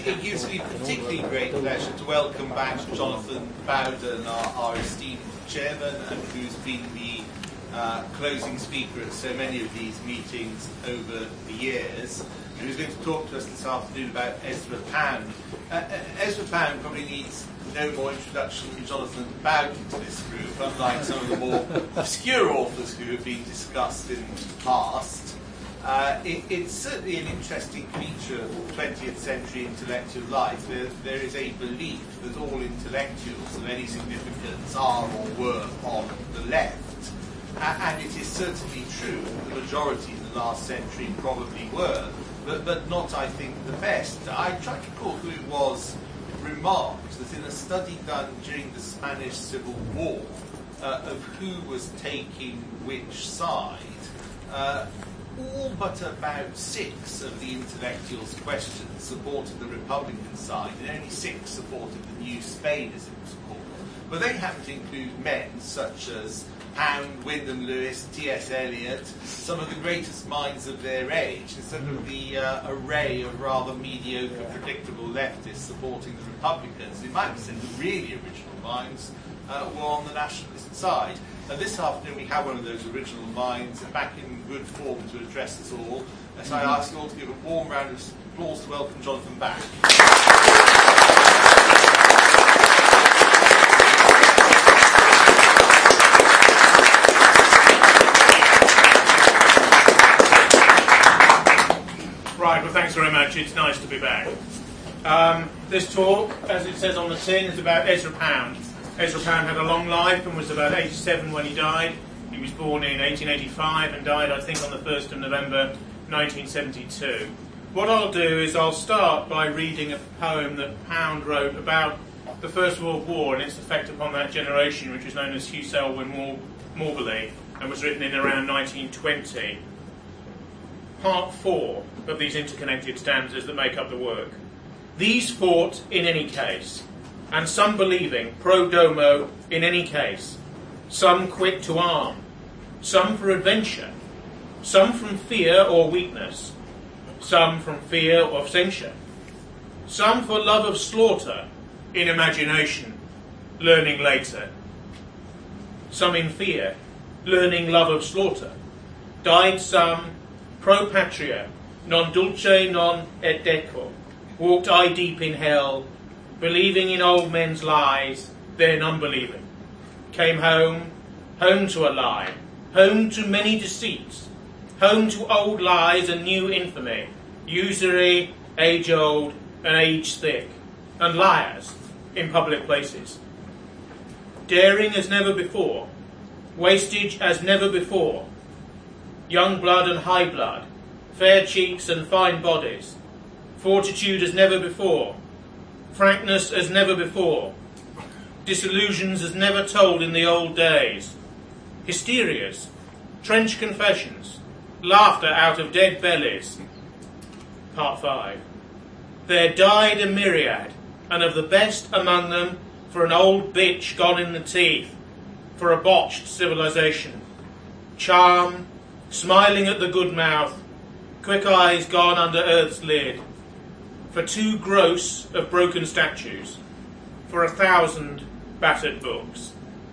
It gives me particularly great pleasure to welcome back Jonathan Bowden, our esteemed chairman, and who's been the closing speaker at so many of these meetings over the years, and who's going to talk to us this afternoon about Ezra Pound. Ezra Pound probably needs no more introduction than Jonathan Bowden to this group, unlike some of the more obscure authors who have been discussed in the past. It's certainly an interesting feature of 20th century intellectual life. There is a belief that all intellectuals of any significance are or were on the left. And it is certainly true that the majority in the last century probably were, but not, I think, the best. I tried to recall who it was remarked that in a study done during the Spanish Civil War of who was taking which side, all but about 6 of the intellectuals questioned supported the Republican side, and only 6 supported the New Spain, as it was called. But they happen to include men such as Pound, Wyndham Lewis, T.S. Eliot, some of the greatest minds of their age, instead of the array of rather mediocre, predictable leftists supporting the Republicans. In my opinion, the really original minds were on the nationalist side. And this afternoon we have one of those original minds back in good form to address us all. So I ask you all to give a warm round of applause to welcome Jonathan back. Right, well thanks very much, it's nice to be back. This talk, as it says on the tin, is about Ezra Pound. Ezra Pound had a long life and was about 87 when he died. He was born in 1885 and died, I think, on the 1st of November 1972. What I'll do is I'll start by reading a poem that Pound wrote about the First World War and its effect upon that generation, which was known as Hugh Selwyn Morley, and was written in around 1920. Part 4 of these interconnected stanzas that make up the work. These fought in any case, and some believing pro domo in any case, some quick to arm, some for adventure, some from fear or weakness, some from fear of censure, some for love of slaughter in imagination, learning later, some in fear, learning love of slaughter, died some pro patria, non dulce non et deco, walked eye deep in hell, believing in old men's lies, then unbelieving. Came home, home to a lie, home to many deceits, home to old lies and new infamy, usury, age-old and age-thick, and liars in public places. Daring as never before, wastage as never before, young blood and high blood, fair cheeks and fine bodies, fortitude as never before, frankness as never before, disillusions as never told in the old days, hysterias, trench confessions, laughter out of dead bellies. Part 5. There died a myriad, and of the best among them, for an old bitch gone in the teeth, for a botched civilization, charm, smiling at the good mouth, quick eyes gone under earth's lid, for 2 gross of broken statues, for 1,000 battered books.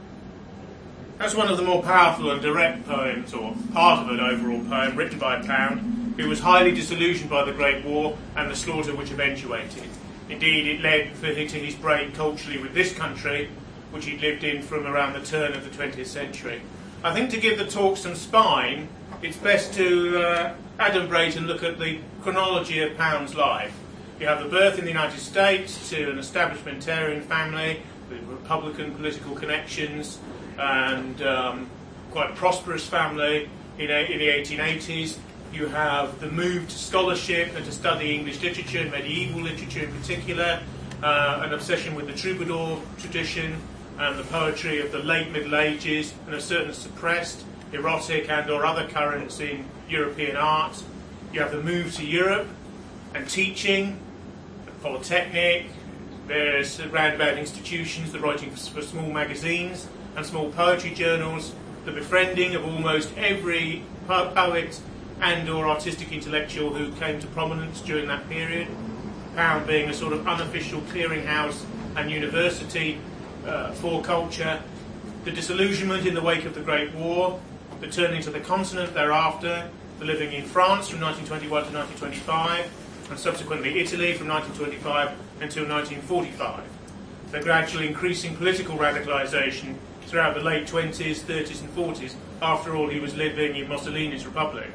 That's one of the more powerful and direct poems, or part of an overall poem, written by Pound, who was highly disillusioned by the Great War and the slaughter which eventuated. Indeed, it led for hitting his break culturally with this country, which he'd lived in from around the turn of the 20th century. I think to give the talk some spine, it's best to adumbrate and look at the chronology of Pound's life. You have the birth in the United States to an establishmentarian family with Republican political connections and quite prosperous family in the 1880s. You have the move to scholarship and to study English literature, and medieval literature in particular, an obsession with the troubadour tradition and the poetry of the late Middle Ages, and a certain suppressed, erotic and or other currents in European art. You have the move to Europe and teaching, Polytechnic, various roundabout institutions, the writing for small magazines and small poetry journals, the befriending of almost every poet and or artistic intellectual who came to prominence during that period. Pound being a sort of unofficial clearinghouse and university for culture, the disillusionment in the wake of the Great War, the turning to the continent thereafter, the living in France from 1921 to 1925, and subsequently Italy from 1925 until 1945. The gradually increasing political radicalisation throughout the late 20s, 30s and 40s. After all, he was living in Mussolini's Republic.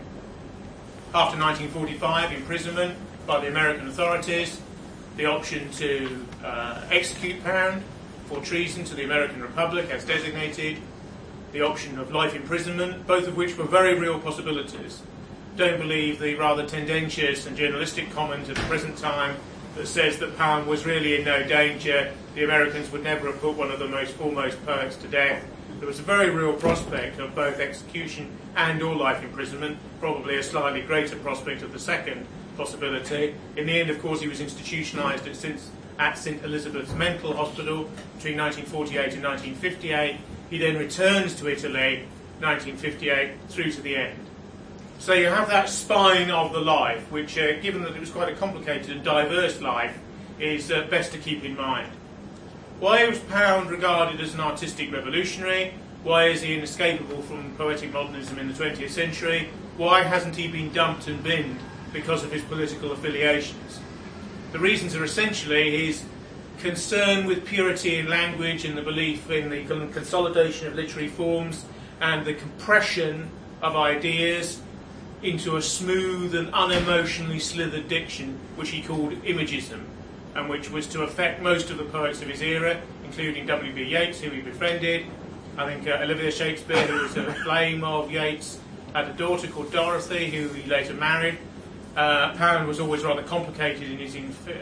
After 1945, imprisonment by the American authorities, the option to execute Pound for treason to the American Republic as designated, the option of life imprisonment, both of which were very real possibilities. Don't believe the rather tendentious and journalistic comment at the present time that says that Pound was really in no danger. The Americans would never have put one of the most foremost poets to death. There was a very real prospect of both execution and or life imprisonment, probably a slightly greater prospect of the second possibility. In the end, of course, he was institutionalised at St Elizabeth's Mental Hospital between 1948 and 1958. He then returns to Italy, 1958, through to the end. So you have that spine of the life, which, given that it was quite a complicated and diverse life, is best to keep in mind. Why was Pound regarded as an artistic revolutionary? Why is he inescapable from poetic modernism in the 20th century? Why hasn't he been dumped and binned because of his political affiliations? The reasons are essentially his concern with purity in language and the belief in the consolidation of literary forms and the compression of ideas into a smooth and unemotionally slithered diction, which he called imagism, and which was to affect most of the poets of his era, including W.B. Yeats, who he befriended. I think Olivia Shakespeare, who was a flame of Yeats, had a daughter called Dorothy, who he later married. Pound was always rather complicated in his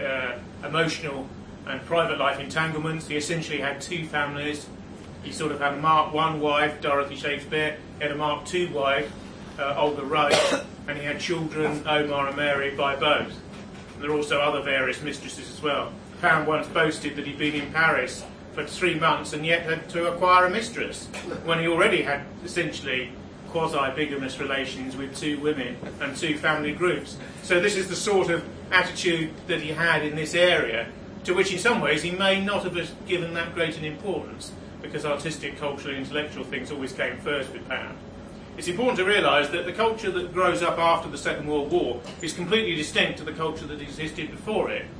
emotional and private life entanglements. He essentially had two families. He sort of had a Mark I wife, Dorothy Shakespeare. He had a Mark II wife, Olga Wright, and he had children, Omar and Mary, by both. And there are also other various mistresses as well. Pound once boasted that he'd been in Paris for 3 months and yet had to acquire a mistress, when he already had essentially quasi-bigamous relations with 2 women and 2 family groups. So this is the sort of attitude that he had in this area, to which in some ways he may not have given that great an importance, because artistic, cultural, intellectual things always came first with Pound. It's important to realise that the culture that grows up after the Second World War is completely distinct to the culture that existed before it.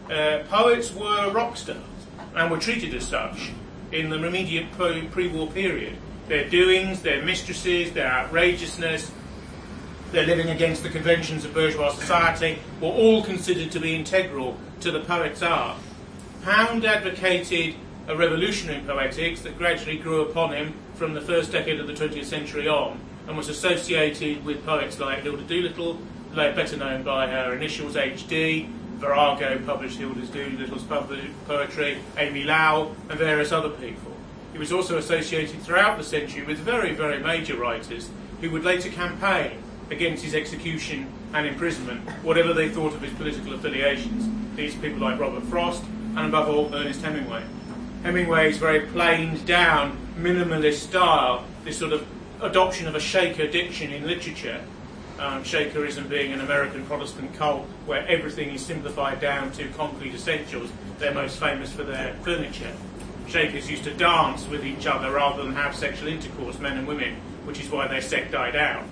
Poets were rock stars and were treated as such in the immediate pre-war period. Their doings, their mistresses, their outrageousness, their living against the conventions of bourgeois society were all considered to be integral to the poet's art. Pound advocated a revolutionary poetics that gradually grew upon him from the first decade of the 20th century on, and was associated with poets like Hilda Doolittle, better known by her initials H.D., Virago published Hilda Doolittle's poetry, Amy Lowell, and various other people. He was also associated throughout the century with very, very major writers who would later campaign against his execution and imprisonment, whatever they thought of his political affiliations. These people like Robert Frost, and above all, Ernest Hemingway. Hemingway's very planed down, minimalist style, this sort of adoption of a Shaker diction in literature, Shakerism being an American Protestant cult where everything is simplified down to concrete essentials. They're most famous for their furniture. Shakers used to dance with each other rather than have sexual intercourse, men and women, which is why their sect died out.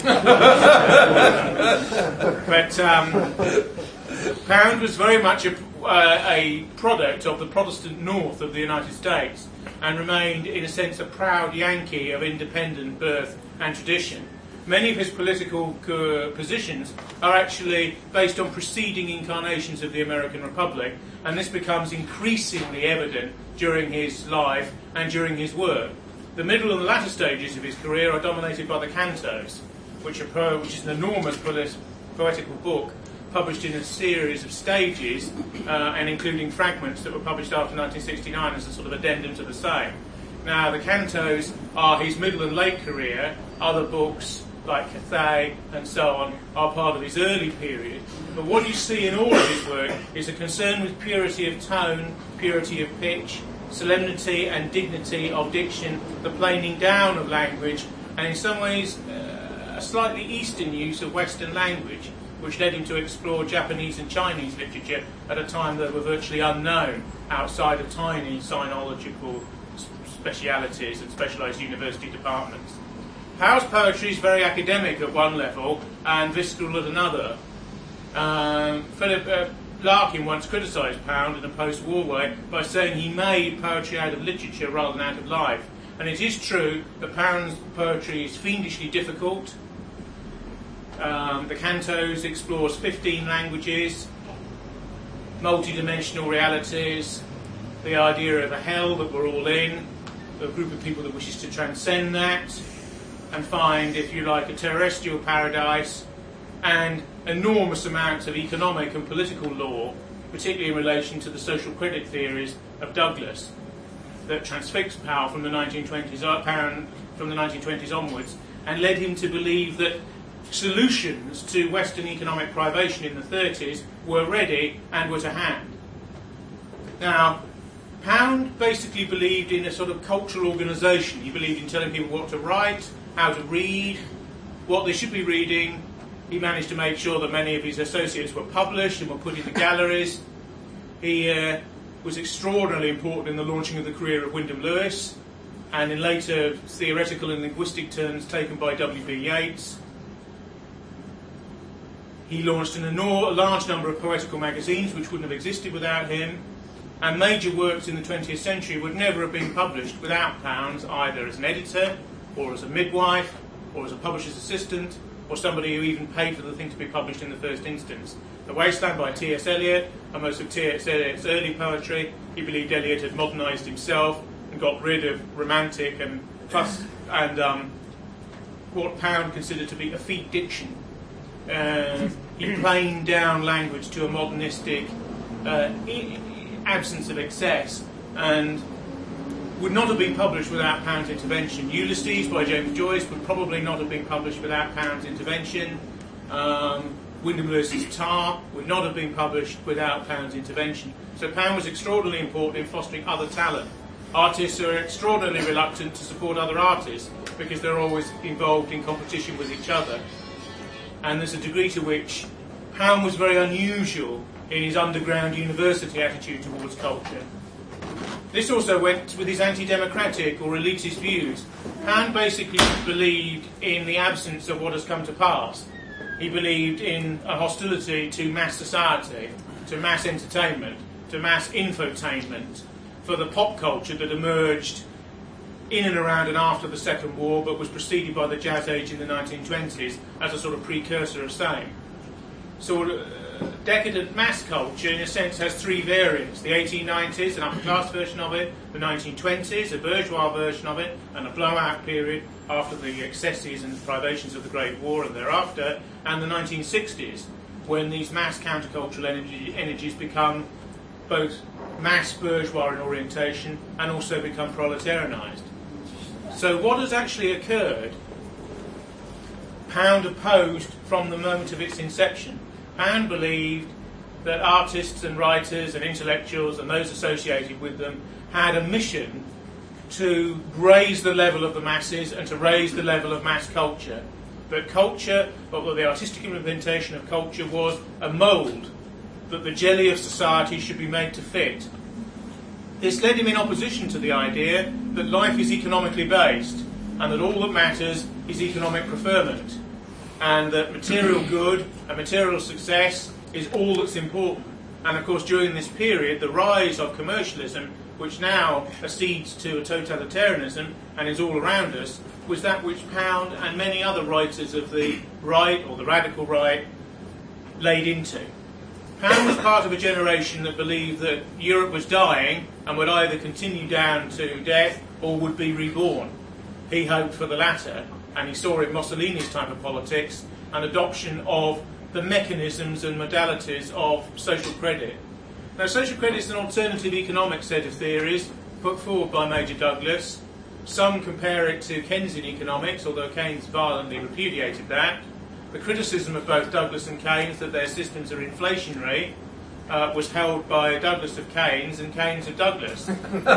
But Pound was very much a product of the Protestant north of the United States, and remained, in a sense, a proud Yankee of independent birth and tradition. Many of his political positions are actually based on preceding incarnations of the American Republic, and this becomes increasingly evident during his life and during his work. The middle and the latter stages of his career are dominated by the cantos, which is an enormous poetical book published in a series of stages, and including fragments that were published after 1969 as a sort of addendum to the same. Now, the cantos are his middle and late career. Other books, like Cathay and so on, are part of his early period. But what you see in all of his work is a concern with purity of tone, purity of pitch, solemnity and dignity of diction, the planing down of language, and in some ways a slightly Eastern use of Western language, which led him to explore Japanese and Chinese literature at a time that were virtually unknown outside of tiny sinological specialities and specialised university departments. Powe's poetry is very academic at one level and visceral at another. Philip Larkin once criticised Pound in a post-war way by saying he made poetry out of literature rather than out of life. And it is true that Pound's poetry is fiendishly difficult. The Cantos explores 15 languages, multi-dimensional realities, the idea of a hell that we're all in, a group of people that wishes to transcend that, and find, if you like, a terrestrial paradise, and enormous amounts of economic and political law, particularly in relation to the social credit theories of Douglas, that transfixed Power from the 1920s onwards, and led him to believe that solutions to Western economic privation in the 30s were ready and were to hand. Now, Pound basically believed in a sort of cultural organisation. He believed in telling people what to write, how to read, what they should be reading. He managed to make sure that many of his associates were published and were put into galleries. He was extraordinarily important in the launching of the career of Wyndham Lewis, and in later theoretical and linguistic turns taken by W.B. Yeats. He launched a large number of poetical magazines which wouldn't have existed without him, and major works in the 20th century would never have been published without Pounds, either as an editor, or as a midwife, or as a publisher's assistant, or somebody who even paid for the thing to be published in the first instance. The Wasteland by T.S. Eliot, and most of T.S. Eliot's early poetry. He believed Eliot had modernised himself and got rid of romantic and what Pound considered to be effete diction. He planed down language to a modernistic absence of excess, and would not have been published without Pound's intervention. Ulysses by James Joyce would probably not have been published without Pound's intervention. Wyndham Lewis's Tar would not have been published without Pound's intervention. So Pound was extraordinarily important in fostering other talent. Artists are extraordinarily reluctant to support other artists because they're always involved in competition with each other. And there's a degree to which Pound was very unusual in his underground university attitude towards culture. This also went with his anti-democratic or elitist views. Pound basically believed in the absence of what has come to pass. He believed in a hostility to mass society, to mass entertainment, to mass infotainment, for the pop culture that emerged in and around and after the Second War, but was preceded by the Jazz Age in the 1920s as a sort of precursor of same. So decadent mass culture, in a sense, has three variants. The 1890s, an upper-class version of it, the 1920s, a bourgeois version of it, and a blowout period after the excesses and privations of the Great War and thereafter, and the 1960s, when these mass countercultural energies become both mass bourgeois in orientation and also become proletarianised. So what has actually occurred, Pound opposed from the moment of its inception. Pound believed that artists and writers and intellectuals and those associated with them had a mission to raise the level of the masses and to raise the level of mass culture. But culture, or the artistic implementation of culture, was a mould that the jelly of society should be made to fit. This led him in opposition to the idea that life is economically based and that all that matters is economic preferment, and that material good and material success is all that's important. And of course, during this period, the rise of commercialism, which now accedes to a totalitarianism and is all around us, was that which Pound and many other writers of the right, or the radical right, laid into. Pound was part of a generation that believed that Europe was dying and would either continue down to death or would be reborn. He hoped for the latter, and he saw in Mussolini's type of politics an adoption of the mechanisms and modalities of social credit. Now, social credit is an alternative economic set of theories put forward by Major Douglas. Some compare it to Keynesian economics, although Keynes violently repudiated that. The criticism of both Douglas and Keynes that their systems are inflationary was held by Douglas of Keynes and Keynes of Douglas.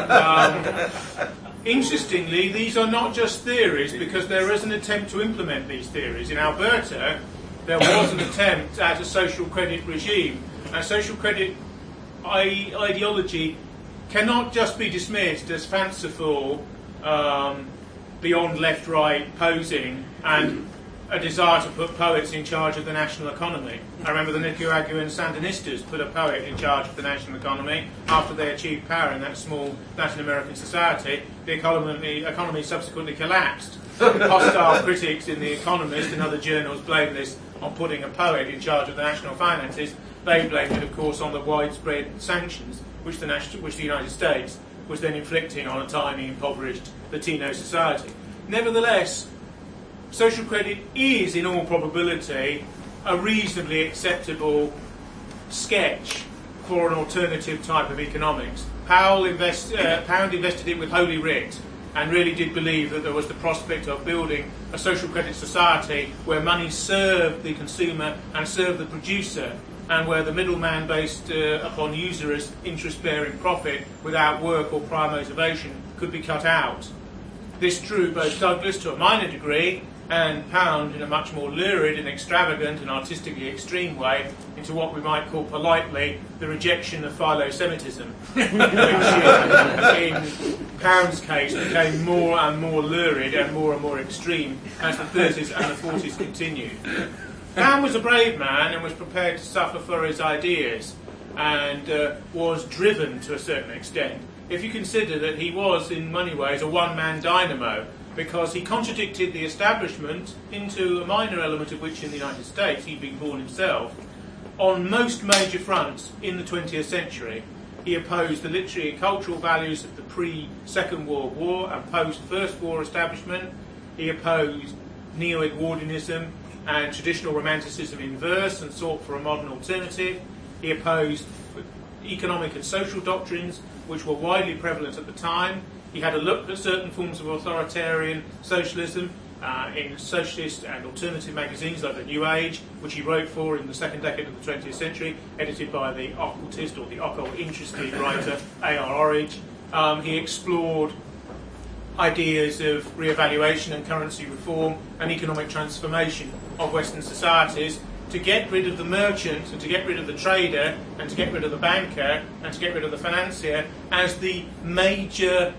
Interestingly, these are not just theories, because there is an attempt to implement these theories. In Alberta, there was an attempt at a social credit regime. And social credit ideology cannot just be dismissed as fanciful, beyond left-right posing and a desire to put poets in charge of the national economy. I remember the Nicaraguan Sandinistas put a poet in charge of the national economy after they achieved power in that small Latin American society. The economy subsequently collapsed. Hostile critics in The Economist and other journals blamed this on putting a poet in charge of the national finances. They blamed it, of course, on the widespread sanctions which the United States was then inflicting on a tiny, impoverished Latino society. Nevertheless, social credit is, in all probability, a reasonably acceptable sketch for an alternative type of economics. Pound invested it with Holy Writ and really did believe that there was the prospect of building a social credit society where money served the consumer and served the producer, and where the middleman based upon usurious interest-bearing profit without work or prior motivation could be cut out. This drew both Douglas to a minor degree and Pound in a much more lurid and extravagant and artistically extreme way into what we might call politely the rejection of philo-Semitism, which in Pound's case became more and more lurid and more extreme as the 30s and the 40s continued. Pound was a brave man and was prepared to suffer for his ideas and was driven to a certain extent. If you consider that he was, in many ways, a one-man dynamo, because he contradicted the establishment, into a minor element of which in the United States he'd been born himself, on most major fronts in the 20th century. He opposed the literary and cultural values of the pre-Second World War and post-First War establishment. He opposed neo-Edwardianism and traditional romanticism in verse and sought for a modern alternative. He opposed economic and social doctrines which were widely prevalent at the time. He had a look at certain forms of authoritarian socialism in socialist and alternative magazines like The New Age, which he wrote for in the second decade of the 20th century, edited by the occultist or the occult interested writer A.R. Orridge. He explored ideas of re-evaluation and currency reform and economic transformation of Western societies to get rid of the merchant and to get rid of the trader and to get rid of the banker and to get rid of the financier as the major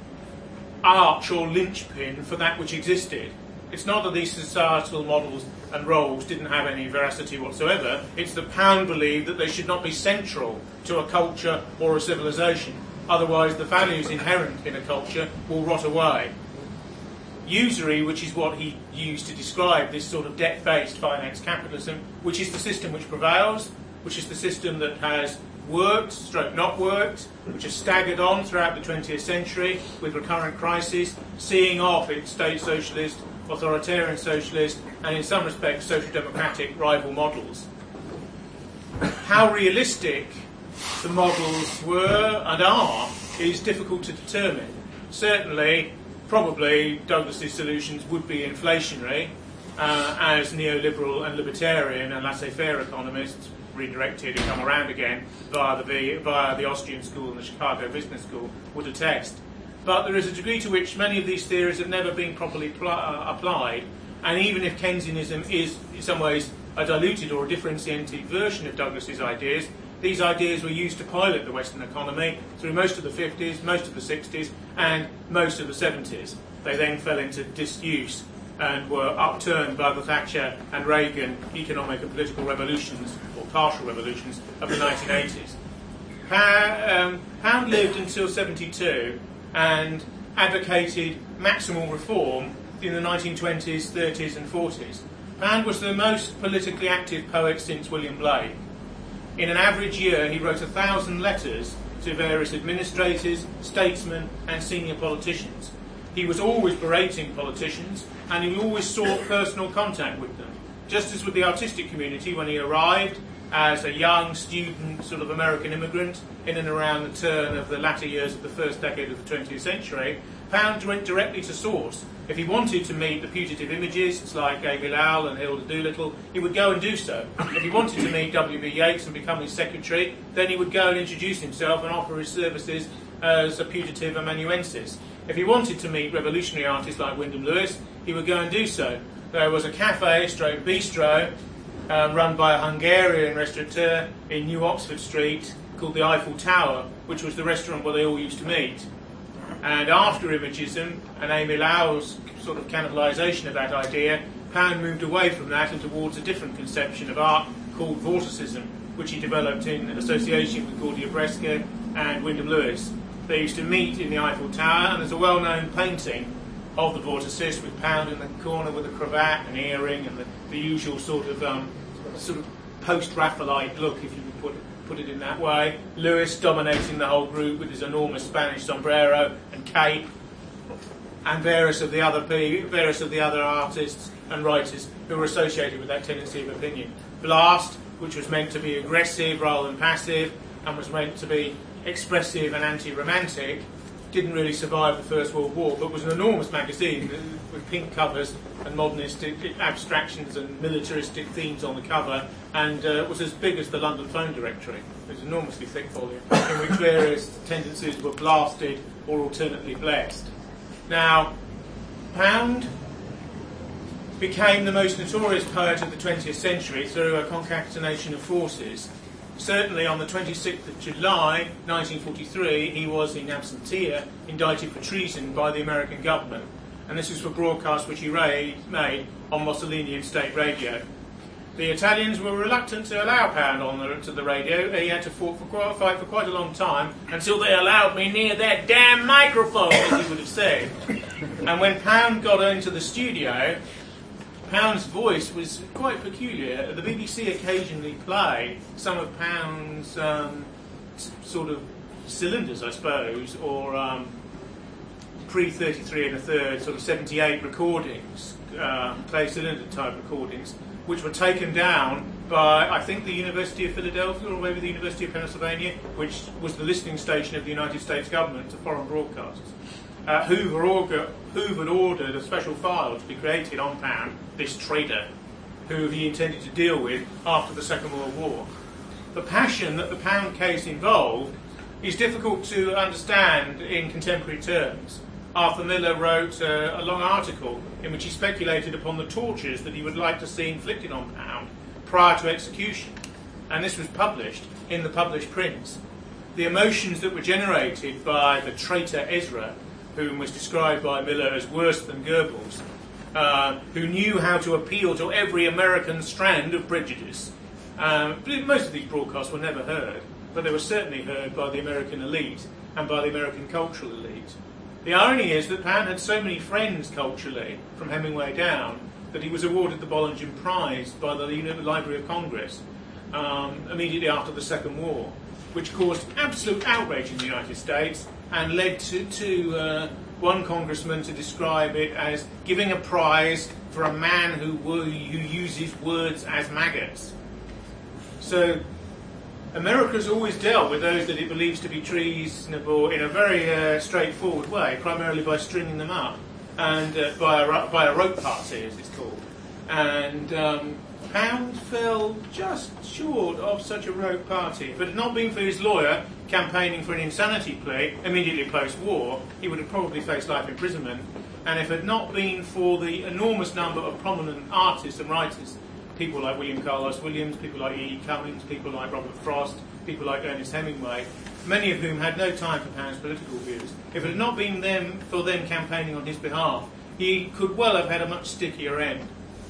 arch or linchpin for that which existed. It's not that these societal models and roles didn't have any veracity whatsoever. It's that Pound believed that they should not be central to a culture or a civilization. Otherwise, the values inherent in a culture will rot away. Usury, which is what he used to describe this sort of debt-based finance capitalism, which is the system which prevails, which is the system that has worked, stroke not worked, which has staggered on throughout the 20th century with recurrent crises, seeing off its state socialist, authoritarian socialist, and in some respects social democratic rival models. How realistic the models were and are is difficult to determine. Certainly, probably Douglas's solutions would be inflationary, as neoliberal and libertarian and laissez-faire economists, redirected and come around again via the Austrian school and the Chicago Business School, would attest. But there is a degree to which many of these theories have never been properly applied, and even if Keynesianism is in some ways a diluted or a differentiated version of Douglas's ideas, these ideas were used to pilot the Western economy through most of the 50s, most of the 60s, and most of the 70s. They then fell into disuse and were upturned by the Thatcher and Reagan economic and political revolutions, or partial revolutions, of the 1980s. Pound lived until 72 and advocated maximal reform in the 1920s, 30s and 40s. Pound was the most politically active poet since William Blake. In an average year, he wrote 1,000 letters to various administrators, statesmen and senior politicians. He was always berating politicians, and he always sought personal contact with them. Just as with the artistic community, when he arrived as a young student, sort of American immigrant, in and around the turn of the latter years of the first decade of the 20th century, Pound went directly to source. If he wanted to meet the putative imagists like A. Bilal and Hilda Doolittle, he would go and do so. If he wanted to meet W.B. Yeats and become his secretary, then he would go and introduce himself and offer his services as a putative amanuensis. If he wanted to meet revolutionary artists like Wyndham Lewis, he would go and do so. There was a cafe, stroke bistro, run by a Hungarian restaurateur in New Oxford Street called the Eiffel Tower, which was the restaurant where they all used to meet. And after Imagism and Amy Lau's sort of cannibalisation of that idea, Pound moved away from that and towards a different conception of art called Vorticism, which he developed in association with Claudia Brescia and Wyndham Lewis. They used to meet in the Eiffel Tower, and there's a well-known painting of the vorticist with Pound in the corner with a cravat and earring and the usual sort of post-Raphaelite look, if you could put it in that way. Lewis dominating the whole group with his enormous Spanish sombrero and cape, and various of the other artists and writers who were associated with that tendency of opinion. Blast, which was meant to be aggressive rather than passive, and was meant to be expressive and anti-romantic, didn't really survive the First World War, but was an enormous magazine with pink covers and modernistic abstractions and militaristic themes on the cover, and was as big as the London Phone Directory. It was an enormously thick volume in which various tendencies were blasted or alternately blessed. Now, Pound became the most notorious poet of the 20th century through a concatenation of forces. Certainly on the 26th of July 1943, he was in absentia indicted for treason by the American government, and this was for broadcasts which he made on Mussolinian state radio. The Italians were reluctant to allow Pound to the radio. He had to fight for quite a long time until they allowed me near that damn microphone, as he would have said. And when Pound got into the studio, Pound's voice was quite peculiar. The BBC occasionally play some of Pound's sort of cylinders, I suppose, or pre-33 1/3, sort of 78 recordings, play cylinder type recordings, which were taken down by, I think, the University of Philadelphia or maybe the University of Pennsylvania, which was the listening station of the United States government to foreign broadcasts. Hoover had ordered a special file to be created on Pound, this traitor, who he intended to deal with after the Second World War. The passion that the Pound case involved is difficult to understand in contemporary terms. Arthur Miller wrote a long article in which he speculated upon the tortures that he would like to see inflicted on Pound prior to execution, and this was published in the published prints. The emotions that were generated by the traitor Ezra, whom was described by Miller as worse than Goebbels, who knew how to appeal to every American strand of prejudice. Most of these broadcasts were never heard, but they were certainly heard by the American elite and by the American cultural elite. The irony is that Pound had so many friends culturally, from Hemingway down, that he was awarded the Bollingen Prize by the Library of Congress immediately after the Second War, which caused absolute outrage in the United States and led to one congressman to describe it as giving a prize for a man who uses words as maggots. So America's always dealt with those that it believes to be treasonable in a very straightforward way, primarily by stringing them up, and by a rope party, as it's called. And Pound fell just short of such a rogue party. If it had not been for his lawyer campaigning for an insanity plea immediately post-war, he would have probably faced life imprisonment. And if it had not been for the enormous number of prominent artists and writers, people like William Carlos Williams, people like E. Cummings, people like Robert Frost, people like Ernest Hemingway, many of whom had no time for Pound's political views, if it had not been for them campaigning on his behalf, he could well have had a much stickier end.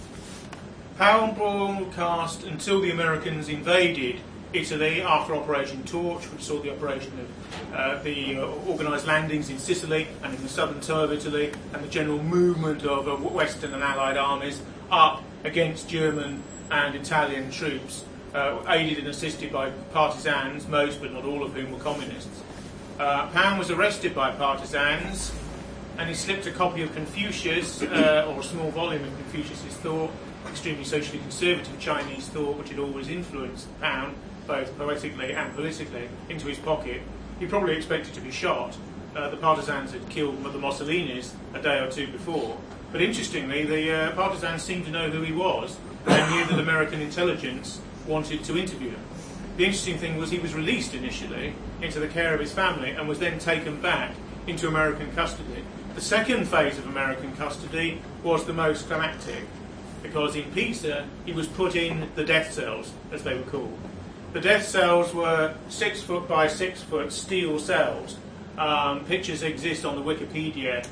Pound broadcast until the Americans invaded Italy after Operation Torch, which saw the operation of the organised landings in Sicily and in the southern toe of Italy, and the general movement of Western and Allied armies up against German and Italian troops, aided and assisted by partisans, most but not all of whom were communists. Pound was arrested by partisans, and he slipped a copy of Confucius, or a small volume of Confucius's thought, extremely socially conservative Chinese thought, which had always influenced Pound, both poetically and politically, into his pocket. He probably expected to be shot. The partisans had killed the Mussolinis a day or two before. But interestingly, the partisans seemed to know who he was, and knew that American intelligence wanted to interview him. The interesting thing was he was released initially into the care of his family and was then taken back into American custody. The second phase of American custody was the most climactic. because in Pisa he was put in the death cells, as they were called. The death cells were 6 foot by 6 foot steel cells. Pictures exist on the Wikipedia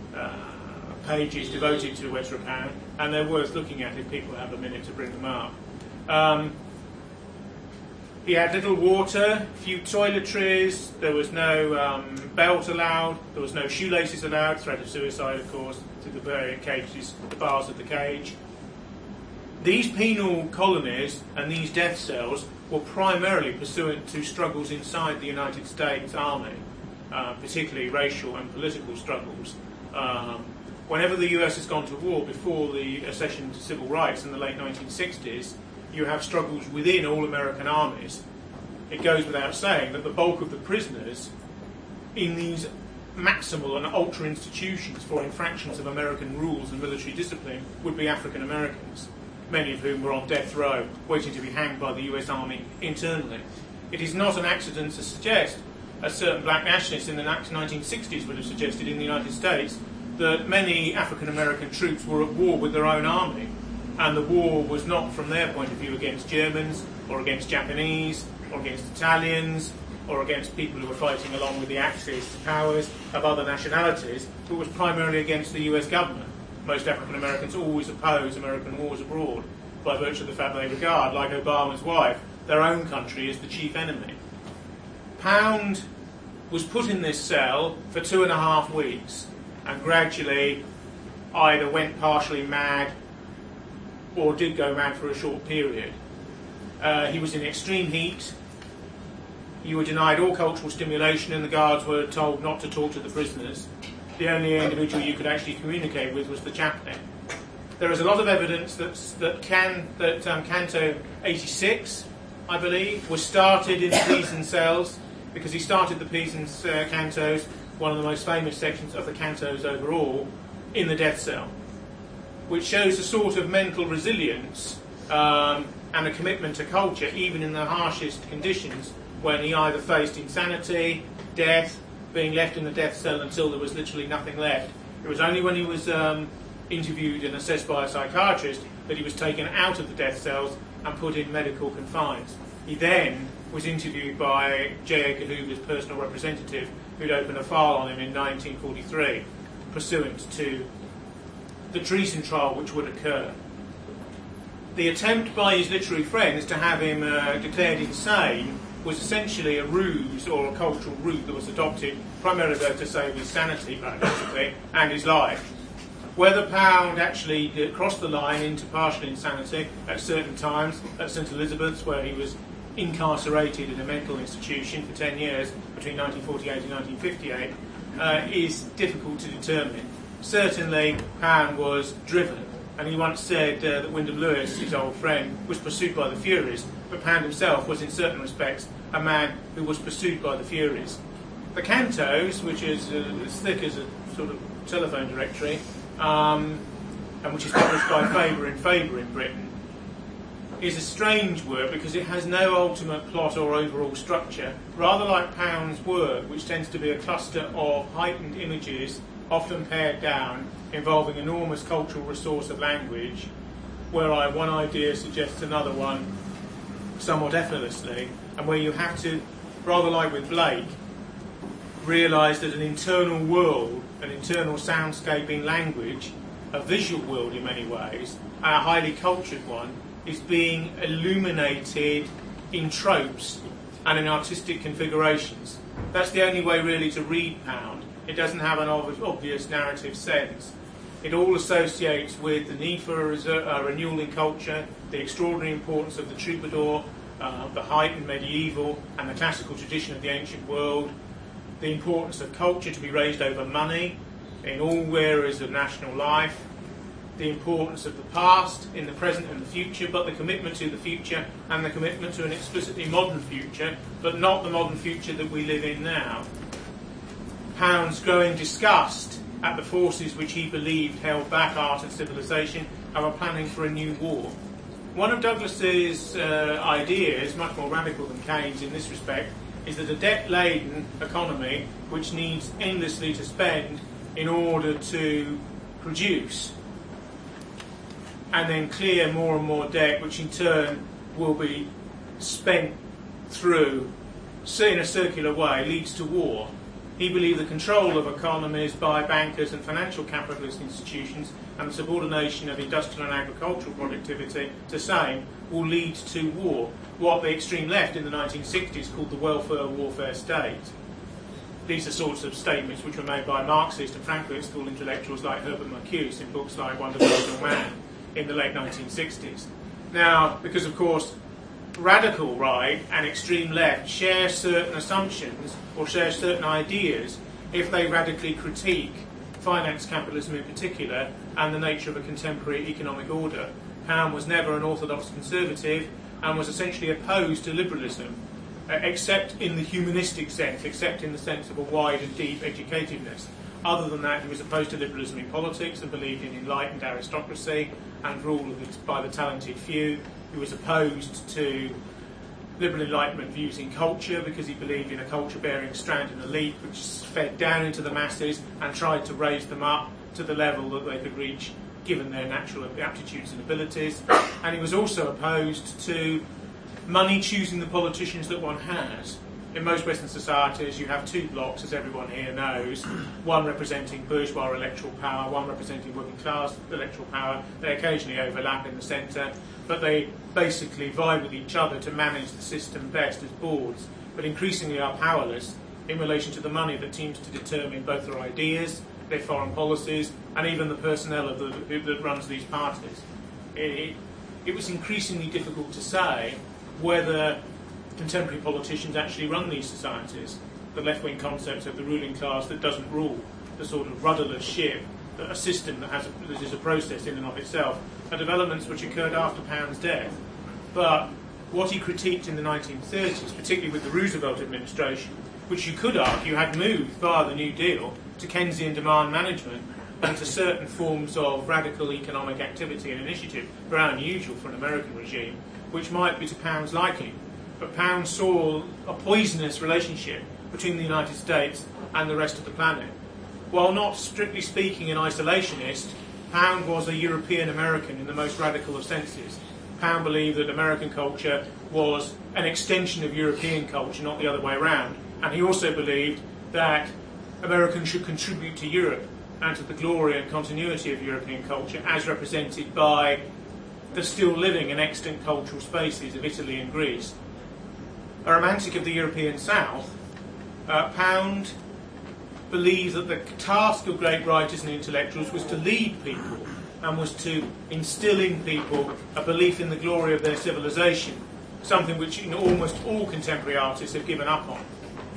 pages devoted to Ezra Pound, and they're worth looking at if people have a minute to bring them up. He had little water, few toiletries, there was no belt allowed, there was no shoelaces allowed, threat of suicide, of course, to the very cages, the bars of the cage. These penal colonies and these death cells were primarily pursuant to struggles inside the United States Army, particularly racial and political struggles. Whenever the US has gone to war before the accession to civil rights in the late 1960s, you have struggles within all American armies. It goes without saying that the bulk of the prisoners in these maximal and ultra institutions for infractions of American rules and military discipline would be African Americans, many of whom were on death row, waiting to be hanged by the US Army internally. It is not an accident to suggest, as certain black nationalists in the 1960s would have suggested in the United States, that many African American troops were at war with their own army, and the war was not, from their point of view, against Germans or against Japanese or against Italians or against people who were fighting along with the Axis powers of other nationalities, but was primarily against the US government. Most African Americans always oppose American wars abroad by virtue of the fact they regard, like Obama's wife, their own country as the chief enemy. Pound was put in this cell for 2.5 weeks and gradually either went partially mad or did go mad for a short period. He was in extreme heat. You were denied all cultural stimulation and the guards were told not to talk to the prisoners. The only individual you could actually communicate with was the chaplain. There is a lot of evidence that Canto 86, I believe, was started in the Pisan cells, because he started the Pisan cantos, one of the most famous sections of the cantos overall, in the death cell, which shows a sort of mental resilience and a commitment to culture, even in the harshest conditions, when he either faced insanity, death, being left in the death cell until there was literally nothing left. It was only when he was interviewed and assessed by a psychiatrist that he was taken out of the death cells and put in medical confines. He then was interviewed by J. Edgar Hoover's personal representative, who'd opened a file on him in 1943, pursuant to the treason trial which would occur. The attempt by his literary friends to have him declared insane was essentially a ruse or a cultural route that was adopted primarily to save his sanity, basically, and his life. Whether Pound actually crossed the line into partial insanity at certain times, at St Elizabeth's, where he was incarcerated in a mental institution for 10 years between 1948 and 1958, is difficult to determine. Certainly, Pound was driven, and he once said that Wyndham Lewis, his old friend, was pursued by the Furies, but Pound himself was in certain respects a man who was pursued by the Furies. The Cantos, which is as thick as a sort of telephone directory, and which is published by Faber in Britain, is a strange work because it has no ultimate plot or overall structure, rather like Pound's work, which tends to be a cluster of heightened images, often pared down, involving enormous cultural resource of language, where one idea suggests another one somewhat effortlessly, and where you have to, rather like with Blake, realise that an internal world, an internal soundscaping language, a visual world in many ways, and a highly cultured one, is being illuminated in tropes and in artistic configurations. That's the only way really to read Pound. It doesn't have an obvious narrative sense. It all associates with the need for a renewal in culture, the extraordinary importance of the troubadour, the heightened medieval and the classical tradition of the ancient world, the importance of culture to be raised over money in all areas of national life, the importance of the past in the present and the future, but the commitment to the future and the commitment to an explicitly modern future, but not the modern future that we live in now. Pound's growing disgust at the forces which he believed held back art and civilization and were planning for a new war. One of Douglas's ideas, much more radical than Keynes in this respect, is that a debt-laden economy which needs endlessly to spend in order to produce and then clear more and more debt, which in turn will be spent through, in a circular way, leads to war. He believed the control of economies by bankers and financial capitalist institutions and the subordination of industrial and agricultural productivity to same will lead to war, what the extreme left in the 1960s called the welfare warfare state. These are sorts of statements which were made by Marxist and Frankfurt School intellectuals like Herbert Marcuse in books like Wonderful Man in the late 1960s. Now, because of course radical right and extreme left share certain assumptions or share certain ideas if they radically critique finance capitalism in particular and the nature of a contemporary economic order. Pound was never an orthodox conservative and was essentially opposed to liberalism, except in the humanistic sense, except in the sense of a wide and deep educatedness. Other than that, he was opposed to liberalism in politics and believed in enlightened aristocracy and rule by the talented few. He was opposed to liberal enlightenment views in culture because he believed in a culture-bearing strand and elite which fed down into the masses and tried to raise them up to the level that they could reach given their natural aptitudes and abilities. And he was also opposed to money choosing the politicians that one has. In most Western societies, you have two blocks, as everyone here knows, one representing bourgeois electoral power, one representing working class electoral power. They occasionally overlap in the centre, but they basically vie with each other to manage the system best as boards, but increasingly are powerless in relation to the money that seems to determine both their ideas, their foreign policies, and even the personnel that runs these parties. It was increasingly difficult to say whether contemporary politicians actually run these societies. The left-wing concept of the ruling class that doesn't rule, the sort of rudderless ship, a system that is a process in and of itself, are developments which occurred after Pound's death. But what he critiqued in the 1930s, particularly with the Roosevelt administration, which you could argue had moved via the New Deal to Keynesian demand management and to certain forms of radical economic activity and initiative, very unusual for an American regime, which might be to Pound's liking. But Pound saw a poisonous relationship between the United States and the rest of the planet. While not strictly speaking an isolationist, Pound was a European American in the most radical of senses. Pound believed that American culture was an extension of European culture, not the other way around. And he also believed that Americans should contribute to Europe and to the glory and continuity of European culture as represented by the still living and extant cultural spaces of Italy and Greece. A romantic of the European South, Pound believed that the task of great writers and intellectuals was to lead people and was to instill in people a belief in the glory of their civilization, something which in almost all contemporary artists have given up on.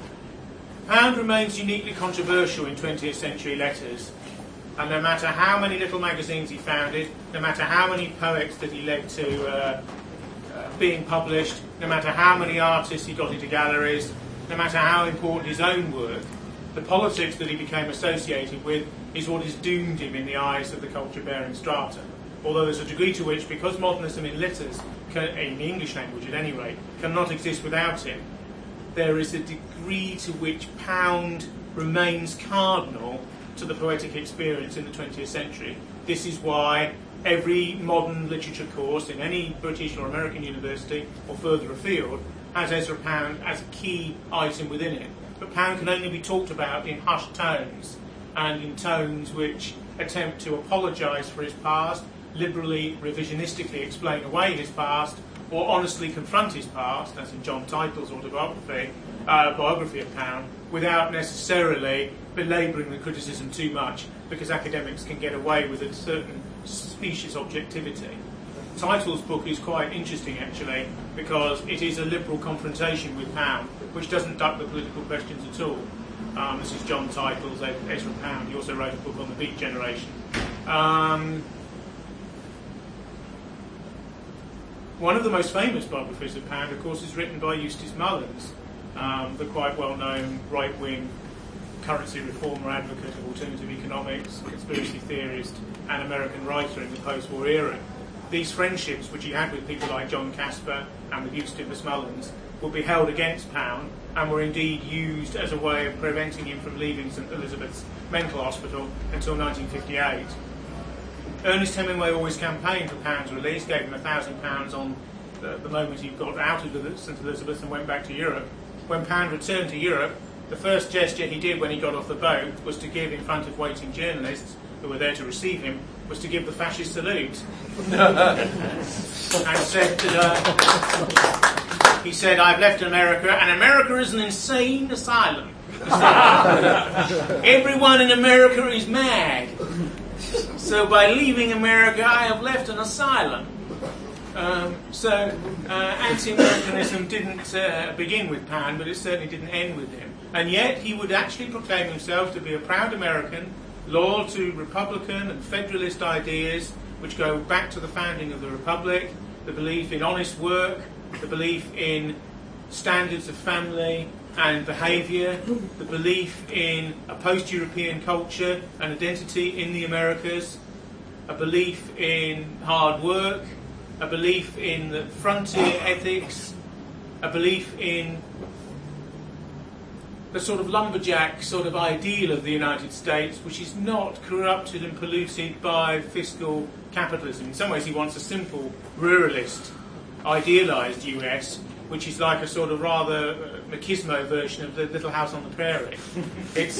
Pound remains uniquely controversial in 20th century letters, and no matter how many little magazines he founded, no matter how many poets that he led to being published, no matter how many artists he got into galleries, no matter how important his own work, the politics that he became associated with is what has doomed him in the eyes of the culture-bearing strata. Although there's a degree to which, because modernism in letters, in the English language at any rate, cannot exist without him, there is a degree to which Pound remains cardinal to the poetic experience in the 20th century. This is why every modern literature course in any British or American university or further afield has Ezra Pound as a key item within it. But Pound can only be talked about in hushed tones and in tones which attempt to apologise for his past, liberally, revisionistically explain away his past, or honestly confront his past, as in John Title's biography of Pound, without necessarily belabouring the criticism too much, because academics can get away with a certain specious objectivity. Title's book is quite interesting, actually, because it is a liberal confrontation with Pound, which doesn't duck the political questions at all. This is John Title's Ezra Pound. He also wrote a book on the Beat Generation. One of the most famous biographies of Pound, of course, is written by Eustace Mullins, the quite well-known right-wing currency reformer, advocate of alternative economics, conspiracy theorist, and American writer in the post-war era. These friendships, which he had with people like John Caspar and with Eustace Mullins, would be held against Pound and were indeed used as a way of preventing him from leaving St Elizabeth's mental hospital until 1958. Ernest Hemingway always campaigned for Pound's release, gave him £1,000 on the moment he got out of St Elizabeth and went back to Europe. When Pound returned to Europe, the first gesture he did when he got off the boat was to give, in front of waiting journalists who were there to receive him, was to give the fascist salute. And said that, he said, "I've left America, and America is an insane asylum. Everyone in America is mad. So by leaving America, I have left an asylum." Anti-Americanism didn't begin with Pound, but it certainly didn't end with him. And yet he would actually proclaim himself to be a proud American, loyal to Republican and Federalist ideas, which go back to the founding of the Republic, the belief in honest work, the belief in standards of family and behaviour, the belief in a post-European culture and identity in the Americas, a belief in hard work, a belief in the frontier ethics, a belief in the sort of lumberjack sort of ideal of the United States, which is not corrupted and polluted by fiscal capitalism. In some ways he wants a simple, ruralist, idealised US, which is like a sort of rather machismo version of the Little House on the Prairie. It's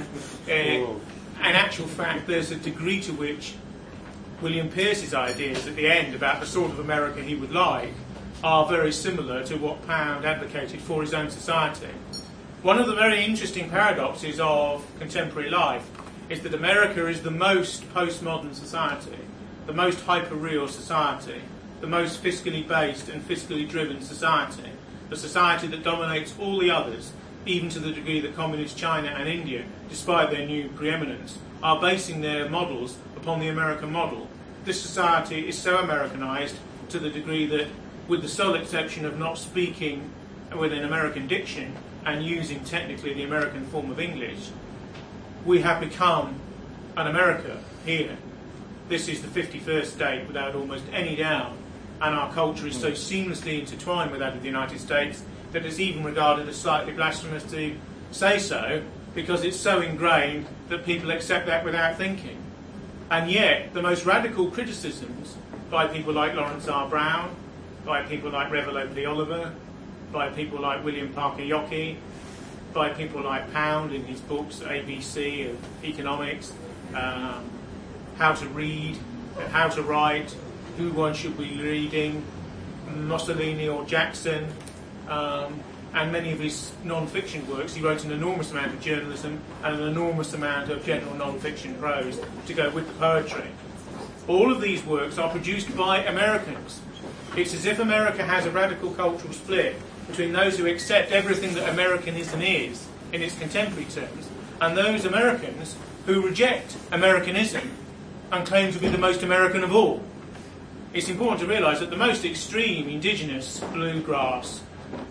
in actual fact, there's a degree to which William Pierce's ideas at the end about the sort of America he would like are very similar to what Pound advocated for his own society. One of the very interesting paradoxes of contemporary life is that America is the most postmodern society, the most hyper-real society, the most fiscally based and fiscally driven society, the society that dominates all the others, even to the degree that communist China and India, despite their new preeminence, are basing their models upon the American model. This society is so Americanized to the degree that, with the sole exception of not speaking with an American diction and using technically the American form of English, we have become an America here. This is the 51st state without almost any doubt, and our culture is so seamlessly intertwined with that of the United States that it's even regarded as slightly blasphemous to say so, because it's so ingrained that people accept that without thinking. And yet, the most radical criticisms by people like Lawrence R. Brown, by people like Revel Oakley Oliver, by people like William Parker Yockey, by people like Pound in his books, ABC of Economics, How to Read, How to Write, Who One Should Be Reading, Mussolini or Jackson, and many of his non-fiction works. He wrote an enormous amount of journalism and an enormous amount of general non-fiction prose to go with the poetry. All of these works are produced by Americans. It's as if America has a radical cultural split between those who accept everything that Americanism is in its contemporary terms and those Americans who reject Americanism and claim to be the most American of all. It's important to realise that the most extreme indigenous, bluegrass,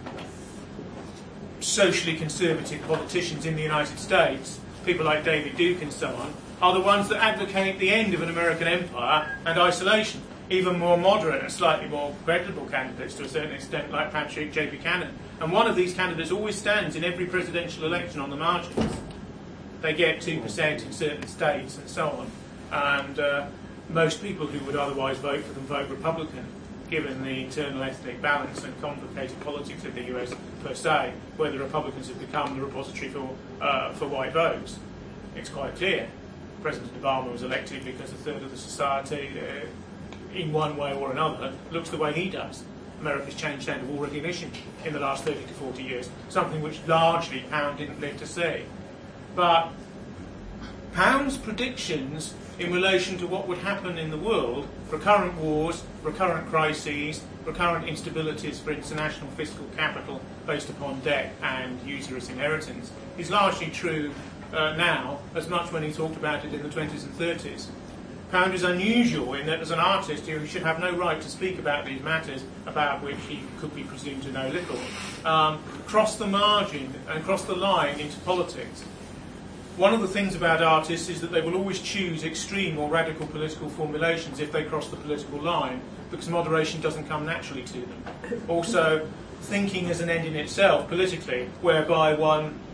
socially conservative politicians in the United States, people like David Duke and so on, are the ones that advocate the end of an American empire and isolation. Even more moderate and slightly more credible candidates to a certain extent, like Patrick J. Buchanan. And one of these candidates always stands in every presidential election on the margins. They get 2% in certain states and so on. And most people who would otherwise vote for them vote Republican, given the internal ethnic balance and complicated politics of the US per se, where the Republicans have become the repository for white votes. It's quite clear. President Obama was elected because a third of the society, in one way or another, looks the way he does. America's changed out of all recognition in the last 30 to 40 years, something which largely Pound didn't live to see. But Pound's predictions in relation to what would happen in the world, recurrent wars, recurrent crises, recurrent instabilities for international fiscal capital based upon debt and usurious inheritance, is largely true now, as much when he talked about it in the 20s and 30s. Pound is unusual in that as an artist he should have no right to speak about these matters about which he could be presumed to know little, cross the margin and cross the line into politics. One of the things about artists is that they will always choose extreme or radical political formulations if they cross the political line, because moderation doesn't come naturally to them. Also, thinking as an end in itself politically, whereby one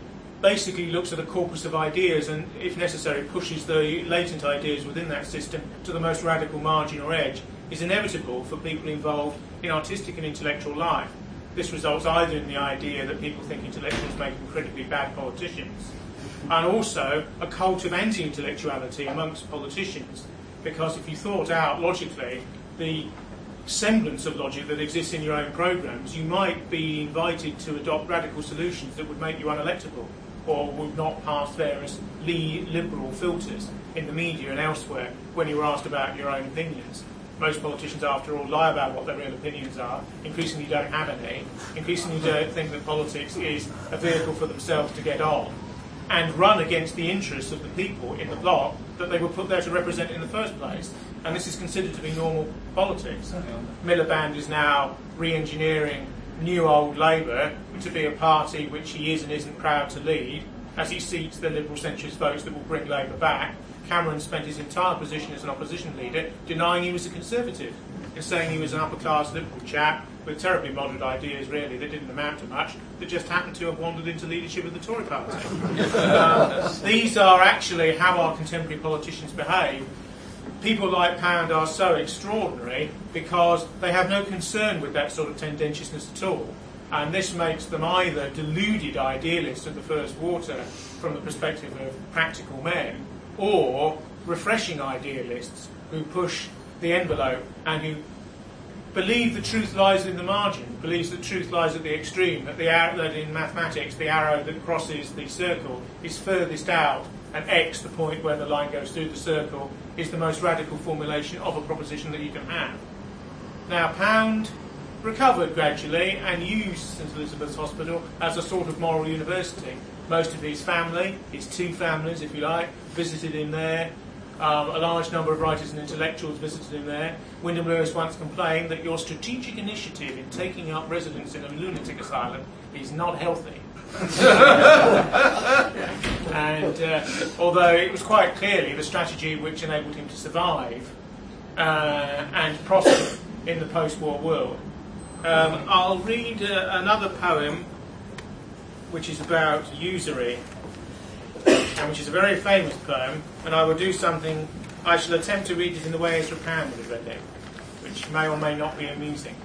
basically looks at a corpus of ideas and, if necessary, pushes the latent ideas within that system to the most radical margin or edge, is inevitable for people involved in artistic and intellectual life. This results either in the idea that people think intellectuals make incredibly bad politicians, and also a cult of anti-intellectuality amongst politicians, because if you thought out logically the semblance of logic that exists in your own programs, you might be invited to adopt radical solutions that would make you unelectable or would not pass various liberal filters in the media and elsewhere when you were asked about your own opinions. Most politicians, after all, lie about what their real opinions are, increasingly don't have any, increasingly don't think that politics is a vehicle for themselves to get on, and run against the interests of the people in the bloc that they were put there to represent in the first place. And this is considered to be normal politics. Miliband is now re-engineering new old Labour to be a party which he is and isn't proud to lead, as he seeks the liberal centrist votes that will bring Labour back. Cameron spent his entire position as an opposition leader denying he was a Conservative, and saying he was an upper-class liberal chap with terribly moderate ideas, really, that didn't amount to much, that just happened to have wandered into leadership of the Tory party. These are actually how our contemporary politicians behave. People like Pound are so extraordinary because they have no concern with that sort of tendentiousness at all. And this makes them either deluded idealists of the first water from the perspective of practical men, or refreshing idealists who push the envelope and who believe the truth lies in the margin, believes the truth lies at the extreme, that in mathematics the arrow that crosses the circle is furthest out, and X, the point where the line goes through the circle, is the most radical formulation of a proposition that you can have. Now, Pound recovered gradually and used St Elizabeth's Hospital as a sort of moral university. Most of his family, his two families if you like, visited him there. A large number of writers and intellectuals visited him there. Wyndham Lewis once complained that your strategic initiative in taking up residence in a lunatic asylum is not healthy. And although it was quite clearly the strategy which enabled him to survive and prosper in the post-war world. I'll read another poem which is about usury, and which is a very famous poem, and I will do something, I shall attempt to read it in the way Ezra Pound would have read it, which may or may not be amusing.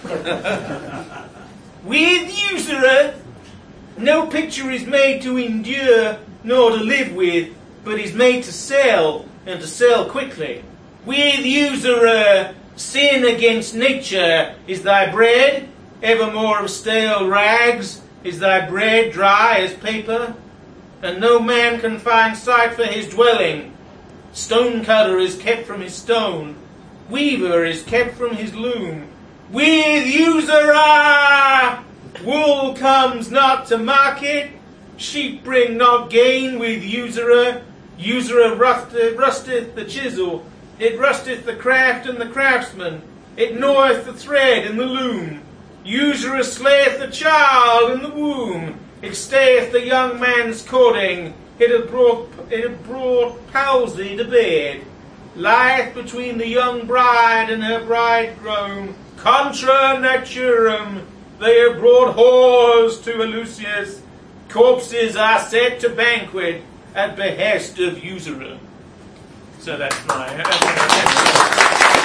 With usurer, no picture is made to endure, nor to live with, but is made to sell, and to sell quickly. With usurer, sin against nature is thy bread, evermore of stale rags, is thy bread dry as paper, and no man can find site for his dwelling. Stonecutter is kept from his stone, weaver is kept from his loom. With usurer, wool comes not to market, sheep bring not gain with usurer. Usurer rusteth the chisel, it rusteth the craft and the craftsman, it gnaweth the thread and the loom. Usurer slayeth the child in the womb, it stayeth the young man's courting, it hath brought palsy to bed, lieth between the young bride and her bridegroom, contra naturam, they have brought whores to Eleusis, corpses are set to banquet at behest of usurer. So that's my...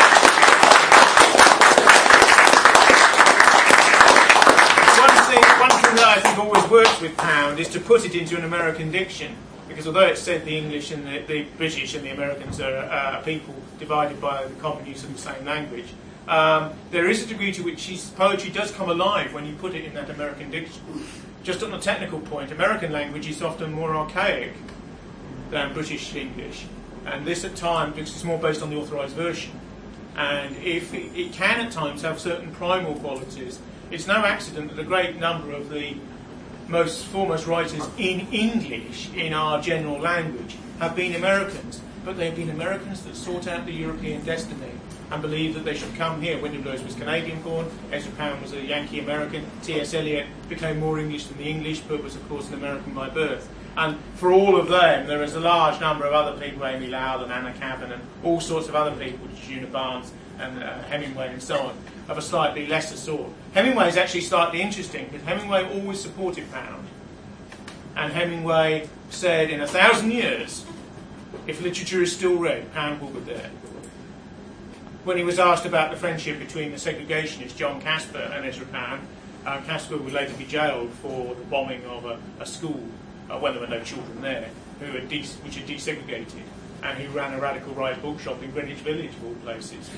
One thing that I think always works with Pound is to put it into an American diction, because although it's said the English and the British and the Americans are a people divided by the common use of the same language, there is a degree to which his poetry does come alive when you put it in that American diction. Just on the technical point, American language is often more archaic than British English, and this at times, because it's more based on the authorised version, and if it can at times have certain primal qualities. It's no accident that a great number of the most foremost writers in English, in our general language, have been Americans, but they've been Americans that sought out the European destiny and believed that they should come here. Wyndham Lewis was Canadian-born, Ezra Pound was a Yankee-American, T.S. Eliot became more English than the English, but was of course an American by birth. And for all of them, there is a large number of other people, Amy Lowell and Anna Cavan and all sorts of other people, Juna Barnes and Hemingway and so on, of a slightly lesser sort. Hemingway is actually slightly interesting, because Hemingway always supported Pound. And Hemingway said, in 1,000 years, if literature is still read, Pound will be there. When he was asked about the friendship between the segregationist John Casper and Ezra Pound, Casper would later be jailed for the bombing of a school when there were no children there, which had desegregated, and who ran a radical right bookshop in Greenwich Village, of all places.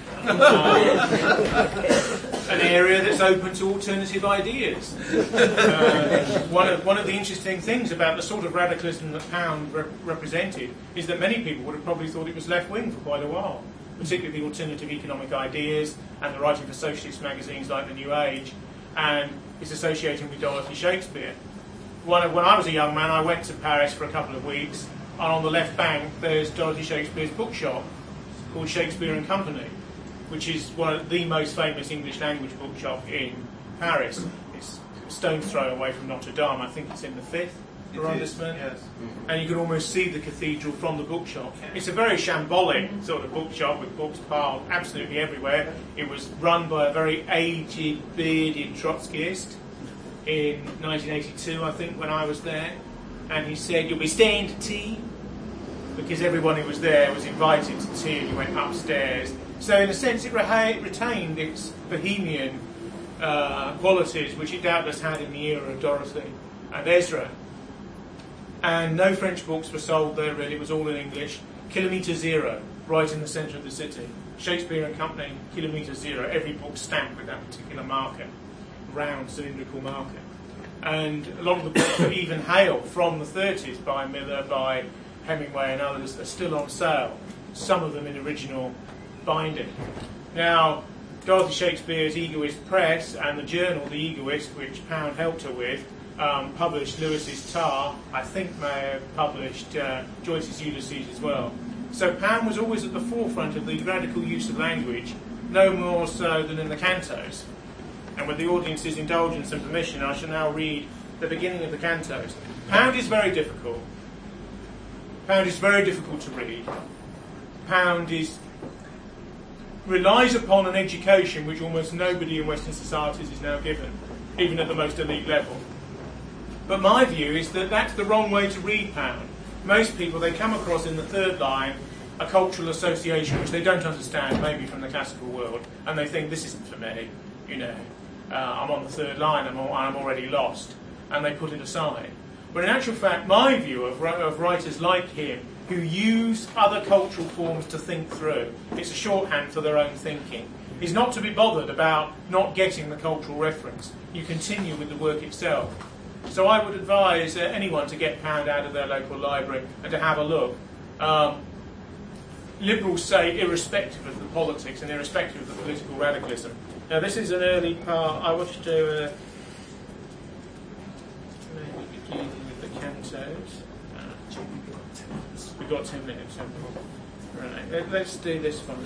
An area that's open to alternative ideas. One of the interesting things about the sort of radicalism that Pound represented is that many people would have probably thought it was left-wing for quite a while, particularly the alternative economic ideas and the writing for socialist magazines like The New Age, and its associating with Dorothy Shakespeare. When I was a young man, I went to Paris for a couple of weeks, and on the left bank there's Dorothy Shakespeare's bookshop called Shakespeare and Company, which is one of the most famous English language bookshop in Paris. It's a stone's throw away from Notre Dame. I think it's in the 5th arrondissement. Yes. And you can almost see the cathedral from the bookshop. It's a very shambolic sort of bookshop with books piled absolutely everywhere. It was run by a very aged, bearded Trotskyist in 1982, I think, when I was there. And he said, "You'll be staying to tea?" Because everyone who was there was invited to tea, and you went upstairs. So in a sense it retained its bohemian qualities, which it doubtless had in the era of Dorothy and Ezra. And no French books were sold there, really. It was all in English. Kilometre Zero, right in the centre of the city. Shakespeare and Company, Kilometre Zero. Every book stamped with that particular marker, round cylindrical marker. And a lot of the books that even hail from the 30s by Miller, by Hemingway and others are still on sale, some of them in original binding. Now, Dorothy Shakespeare's Egoist Press and the journal The Egoist, which Pound helped her with, published Lewis's Tar. I think may have published Joyce's Ulysses as well. So Pound was always at the forefront of the radical use of language, no more so than in the cantos. And with the audience's indulgence and permission, I shall now read the beginning of the cantos. Pound is very difficult. Pound is very difficult to read. Pound relies upon an education which almost nobody in Western societies is now given, even at the most elite level. But my view is that that's the wrong way to read Pound. Most people, they come across in the third line a cultural association which they don't understand, maybe from the classical world, and they think, this isn't for me, I'm on the third line, I'm already lost, and they put it aside. But in actual fact, my view of writers like him who use other cultural forms to think through, it's a shorthand for their own thinking, is not to be bothered about not getting the cultural reference. You continue with the work itself. So I would advise anyone to get Pound out of their local library and to have a look. Liberals say irrespective of the politics and irrespective of the political radicalism. Now this is an early part. I wish to maybe begin with the cantos. We've got 10 minutes. Right, let's do this one.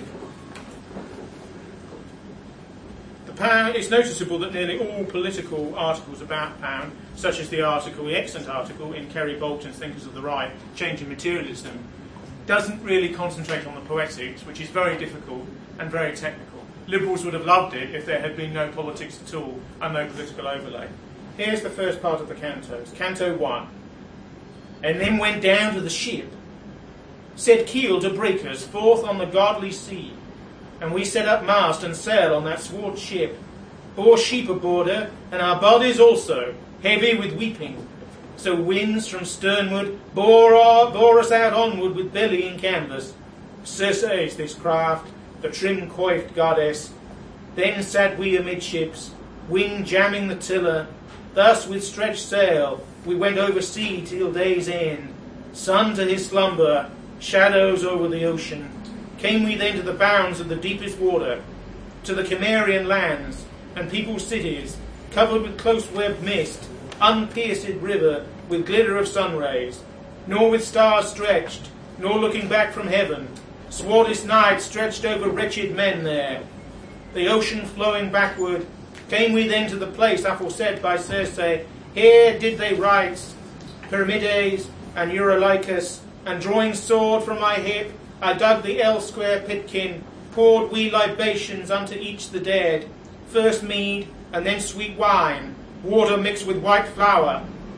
Pound, it's noticeable that nearly all political articles about Pound, such as the excellent article in Kerry Bolton's Thinkers of the Right, Changing Materialism, doesn't really concentrate on the poetics, which is very difficult and very technical. Liberals would have loved it if there had been no politics at all and no political overlay. Here's the first part of the cantos. Canto 1. And then went down to the ship, set keel to breakers forth on the godly sea, and we set up mast and sail on that swart ship, bore sheep aboard her, and our bodies also, heavy with weeping. So winds from sternward bore us out onward with belly in canvas. Circe is this craft, the trim-coiffed goddess. Then sat we amidships, wing jamming the tiller. Thus with stretched sail we went over sea till day's end. Sun to his slumber, shadows over the ocean. Came we then to the bounds of the deepest water, to the Cimmerian lands, and peopled cities, covered with close-webbed mist, unpierced river with glitter of sun rays, nor with stars stretched, nor looking back from heaven. Swartest night stretched over wretched men there. The ocean flowing backward, came we then to the place aforesaid by Circe. Here did they write, Pyramides and Eurolycus, and drawing sword from my hip, I dug the L-square pitkin, poured we libations unto each the dead, first mead, and then sweet wine, water mixed with white flour,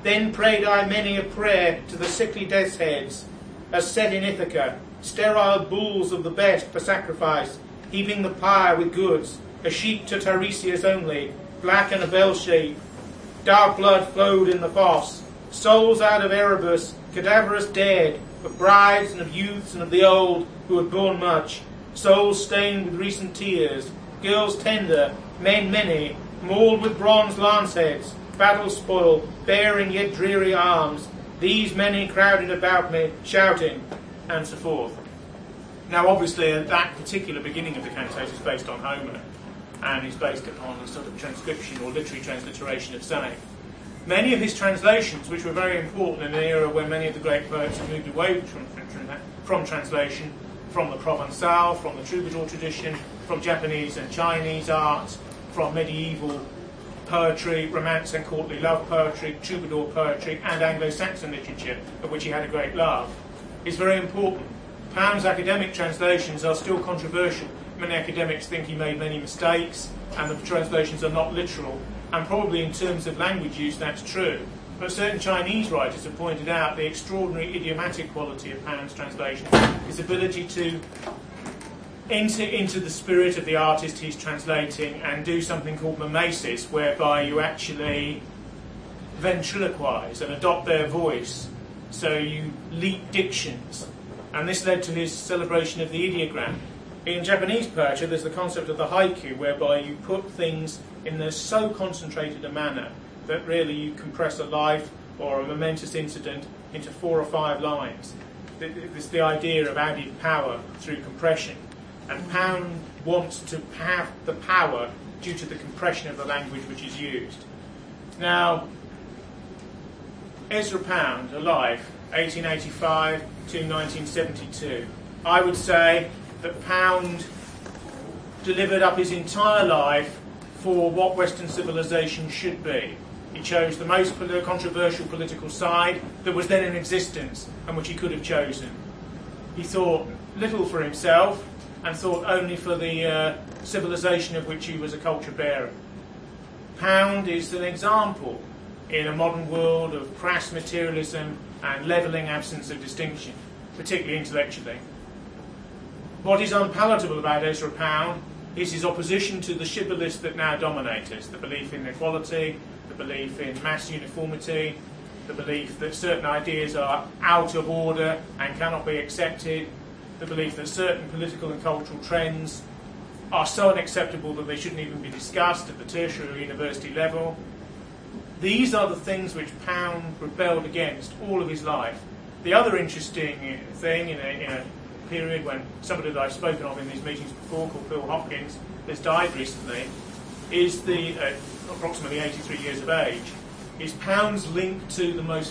Then prayed I many a prayer to the sickly death's heads, as said in Ithaca, sterile bulls of the best for sacrifice, heaping the pyre with goods, a sheep to Tiresias only, black and a bell sheep. Dark blood flowed in the fosse, souls out of Erebus, cadaverous dead, of brides and of youths and of the old who had borne much, souls stained with recent tears, girls tender, men many, mauled with bronze lance-heads, battle spoil, bearing yet dreary arms. These many crowded about me, shouting, and so forth. Now, obviously, that particular beginning of the cantate is based on Homer, and is based upon a sort of transcription or literary transliteration of same. Many of his translations, which were very important in an era when many of the great poets had moved away from translation, from the Provençal, from the troubadour tradition, from Japanese and Chinese arts, from medieval poetry, romance and courtly love poetry, troubadour poetry, and Anglo-Saxon literature, of which he had a great love, is very important. Pound's academic translations are still controversial. Many academics think he made many mistakes, and the translations are not literal, and probably in terms of language use that's true. But certain Chinese writers have pointed out the extraordinary idiomatic quality of Pound's translation, his ability to enter into the spirit of the artist he's translating and do something called mimesis, whereby you actually ventriloquize and adopt their voice, so you leap dictions. And this led to his celebration of the ideogram. In Japanese poetry, there's the concept of the haiku, whereby you put things in so concentrated a manner that really you compress a life or a momentous incident into 4 or 5 lines. It's the idea of added power through compression. And Pound wants to have the power due to the compression of the language which is used. Now, Ezra Pound, alive, 1885 to 1972. I would say that Pound delivered up his entire life for what Western civilization should be. He chose the most controversial political side that was then in existence and which he could have chosen. He thought little for himself and thought only for the civilization of which he was a culture bearer. Pound is an example in a modern world of crass materialism and levelling absence of distinction, particularly intellectually. What is unpalatable about Ezra Pound is his opposition to the shibboleths that now dominate us, the belief in equality, the belief in mass uniformity, the belief that certain ideas are out of order and cannot be accepted, the belief that certain political and cultural trends are so unacceptable that they shouldn't even be discussed at the tertiary or university level. These are the things which Pound rebelled against all of his life. The other interesting thing in a period when somebody that I've spoken of in these meetings before, called Phil Hopkins, has died recently, is approximately 83 years of age, is Pound's link to the most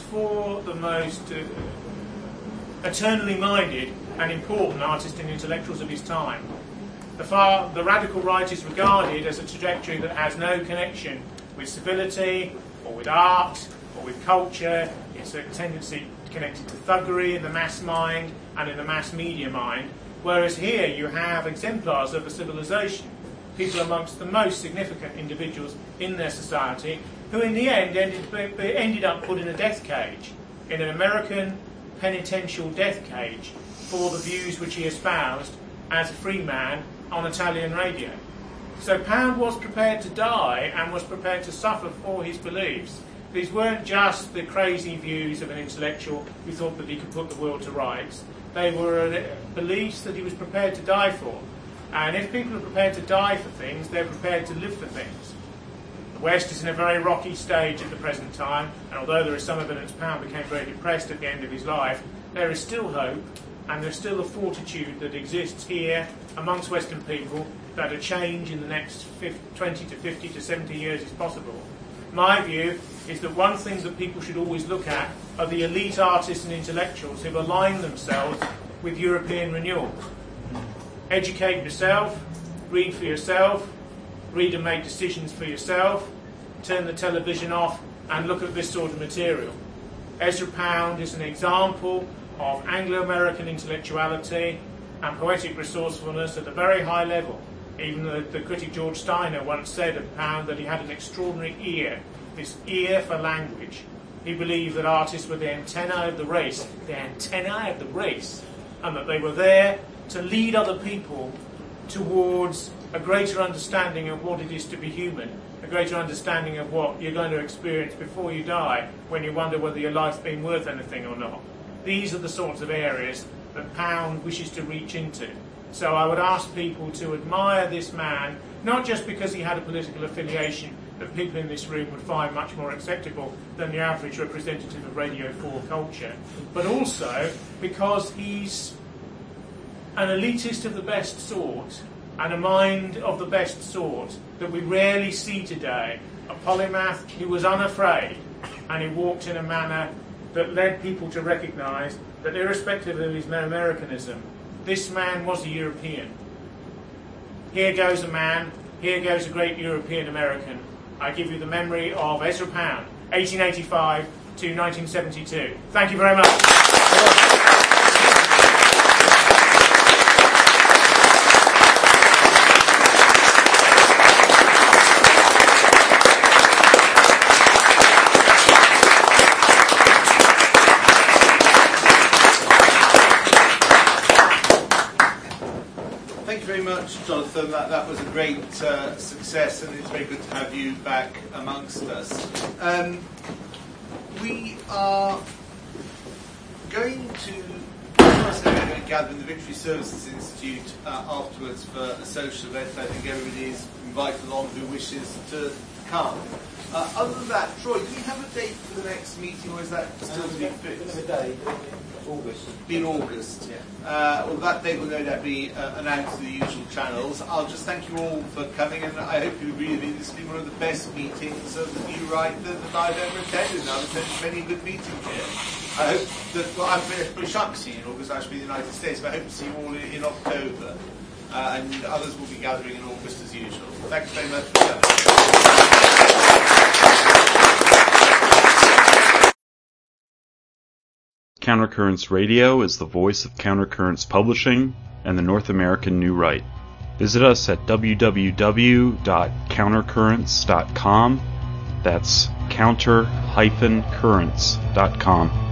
eternally minded and important artists and intellectuals of his time. The radical right is regarded as a trajectory that has no connection with civility or with art or with culture. It's a tendency connected to thuggery in the mass mind and in the mass media mind, whereas here you have exemplars of a civilization, people amongst the most significant individuals in their society, who in the end ended up put in a death cage, in an American penitential death cage, for the views which he espoused as a free man on Italian radio. So Pound was prepared to die and was prepared to suffer for his beliefs. These weren't just the crazy views of an intellectual who thought that he could put the world to rights. They were beliefs that he was prepared to die for. And if people are prepared to die for things, they're prepared to live for things. The West is in a very rocky stage at the present time, and although there is some evidence Pound became very depressed at the end of his life, there is still hope, and there's still a fortitude that exists here amongst Western people that a change in the next 20 to 50 to 70 years is possible. My view is that one thing that people should always look at are the elite artists and intellectuals who have aligned themselves with European renewal. Educate yourself, read for yourself, read and make decisions for yourself, turn the television off and look at this sort of material. Ezra Pound is an example of Anglo-American intellectuality and poetic resourcefulness at a very high level. Even the critic George Steiner once said of Pound that he had an extraordinary ear, this ear for language. He believed that artists were the antennae of the race, and that they were there to lead other people towards a greater understanding of what it is to be human, a greater understanding of what you're going to experience before you die, when you wonder whether your life's been worth anything or not. These are the sorts of areas that Pound wishes to reach into. So I would ask people to admire this man, not just because he had a political affiliation that people in this room would find much more acceptable than the average representative of Radio 4 culture, but also because he's an elitist of the best sort and a mind of the best sort that we rarely see today. A polymath who was unafraid, and he walked in a manner that led people to recognise that irrespective of his Americanism, this man was a European. Here goes a man, here goes a great European American. I give you the memory of Ezra Pound, 1885 to 1972. Thank you very much. Thank you very much, Jonathan. That was a great success, and it's very good to have you back amongst us. We are going to gather in the Victory Services Institute afterwards for a social event. I think everybody is invited along who wishes to come. Other than that, Troy, do you have a date for the next meeting, or is that still to be fixed? A day, August. In August. Yeah. Well, that date will no doubt be announced through the usual channels. I'll just thank you all for coming, and I hope you agree with me. This has been one of the best meetings of the new right that I've ever attended. And I've attended many good meetings here. I hope that, well, I'm pretty sharp to see you in August, actually, in the United States, but I hope to see you all in October. And others will be gathering in August as usual. Thanks very much for coming. Countercurrents Radio is the voice of Countercurrents Publishing and the North American New Right. Visit us at www.countercurrents.com. That's counter-currents.com.